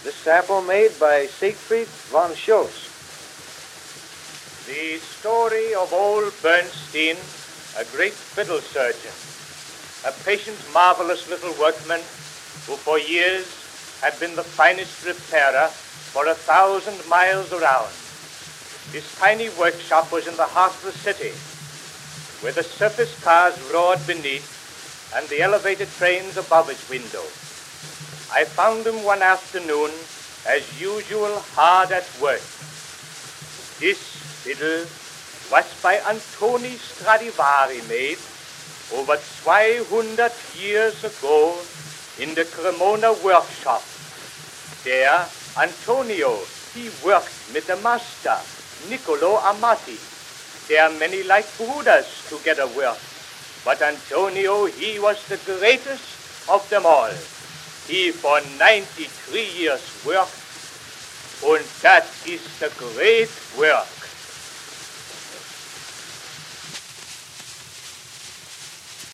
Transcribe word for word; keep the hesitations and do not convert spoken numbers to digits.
The sample made by Siegfried von Schultz. The story of old Bernstein, a great fiddle surgeon, a patient, marvelous little workman who for years had been the finest repairer for a thousand miles around. His tiny workshop was in the heart of the city, where the surface cars roared beneath and the elevated trains above his window. I found him one afternoon, as usual, hard at work. This fiddle was by Antoni Stradivari made over two hundred years ago in the Cremona workshop. There, Antonio, he worked with the master, Niccolo Amati. There many like brothers together worked, but Antonio, he was the greatest of them all. He for ninety-three years worked, and that is the great work.